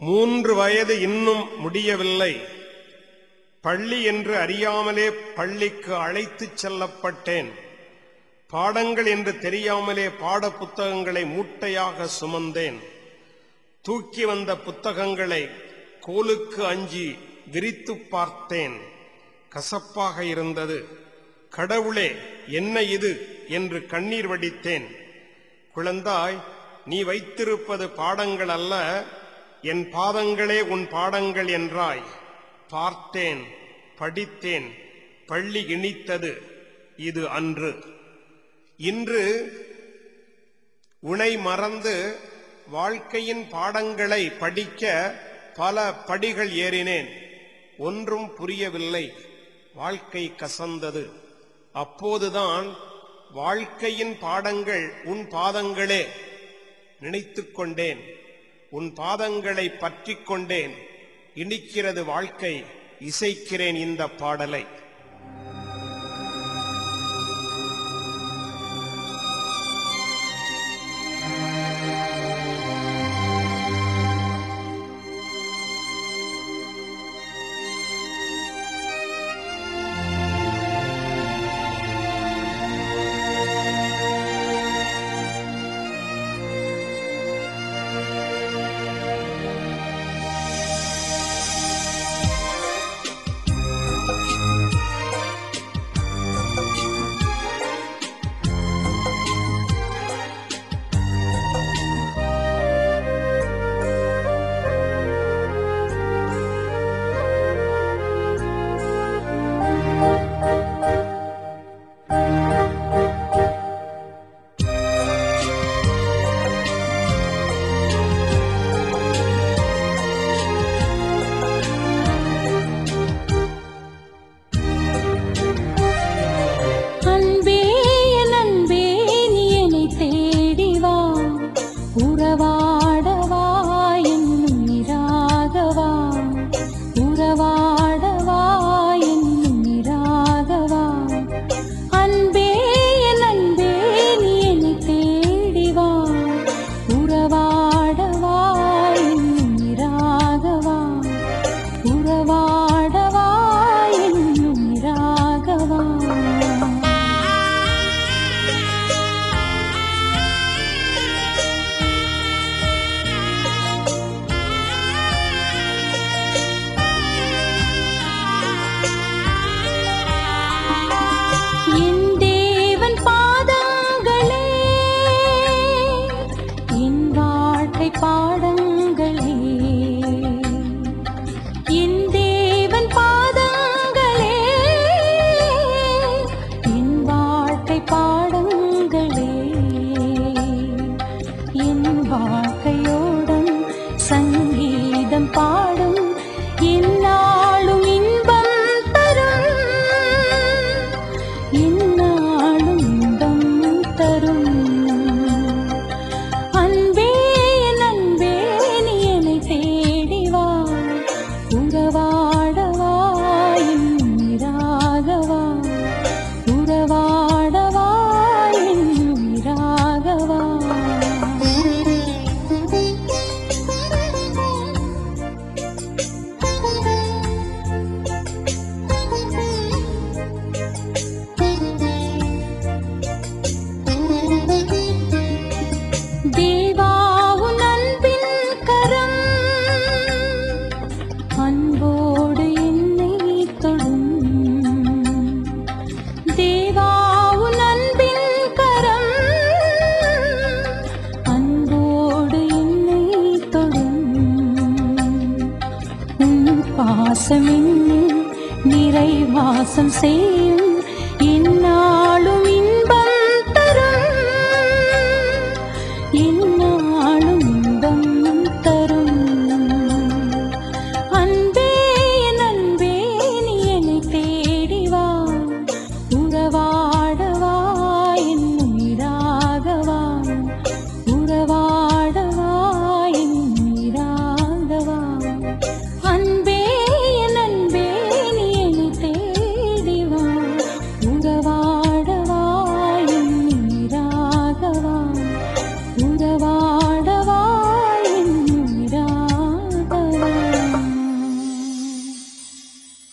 3 வயது இன்னும் முடியவில்லை. பள்ளி என்று அறியாமலே பள்ளிக்கு அழைத்துச் செல்லப்பட்டேன். பாடங்கள் என்று தெரியாமலே பாட புத்தகங்களை மூட்டையாக சுமந்தேன். தூக்கி வந்த புத்தகங்களை கோலுக்கு அஞ்சி விரித்து பார்த்தேன். கசப்பாக இருந்தது. கடவுளே, என்ன இது என்று கண்ணீர் வடித்தேன். குழந்தாய், நீ வைத்திருப்பது பாடங்கள் அல்ல, என் பாதங்களே உன் பாடங்கள் என்றாய். பார்த்தேன், படித்தேன், பள்ளி இனித்தது. இது அன்று. இன்று உனை மறந்து வாழ்க்கையின் பாடங்களை படிக்க பல படிகள் ஏறினேன். ஒன்றும் புரியவில்லை. வாழ்க்கை கசந்தது. அப்போதுதான் வாழ்க்கையின் பாடங்கள் உன் பாதங்களே நினைத்துக் கொண்டேன். உன் பாதங்களை பற்றிக் கொண்டேன். இனிக்கிறது வாழ்க்கை. இசைக்கிறேன் இந்த பாடலை. பாசமின் நிறைவாசம் செய்யும்